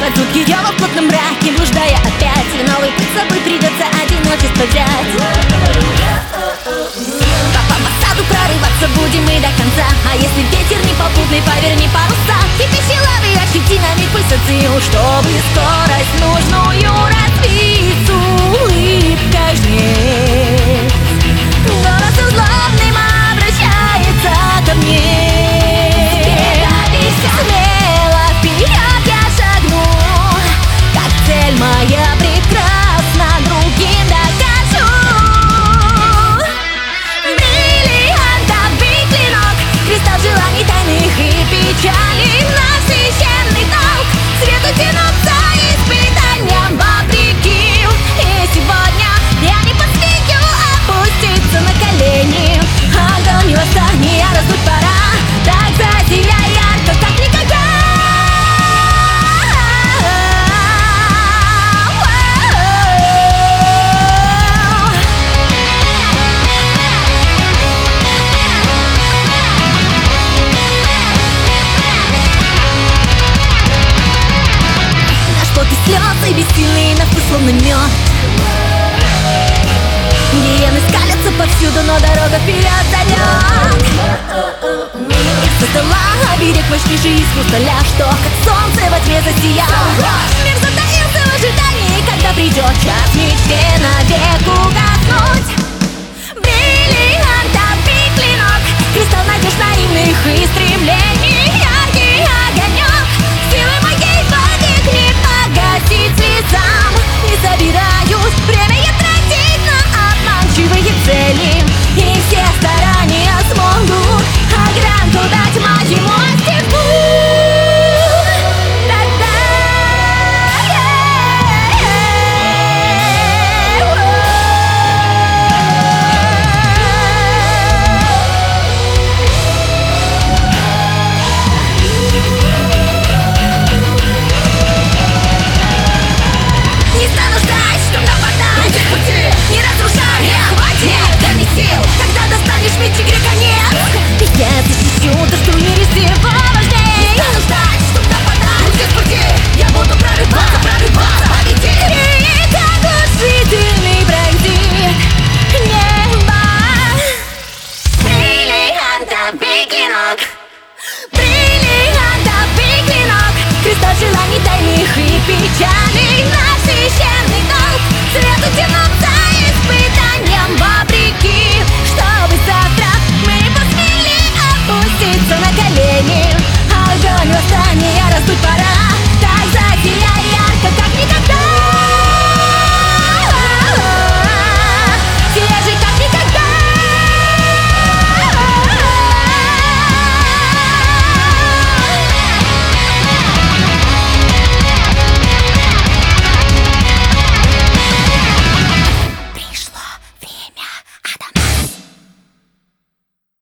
Ждут ее во плотном мраке, блуждая опять. Новый путь с собой придется одиночество взять. По фасаду прорываться будем мы до конца. А если ветер непопутный, поверни паруса. Кипящей лавы ощути на миг пульсацию, чтобы скорость нужную развить. С улыбкой жнец голосом злобным обращается ко мне. Смело вперед я шагну, как цель моя прекрасна, другим докажу. Бриллиантовый клинок, кристалл желаний тайных и печалей. Наш священный долг свету тянуться испытаниям вопреки. И сегодня я не посмею опуститься на колени. Огонь восстания раздуть пора, так засияй ярко, как никогда. Наш пот и слезы бессильные на вкус словно мед. Гиены скалятся повсюду, но дорога вперед зовет. Со стола берег мощнейший из хрусталя, что как солнце во тьме засиял. Мир затаился в ожидании, когда придет час мечте навек угаснуть. Бриллиантовый клинок, кристалл надежд наивных и стремлений.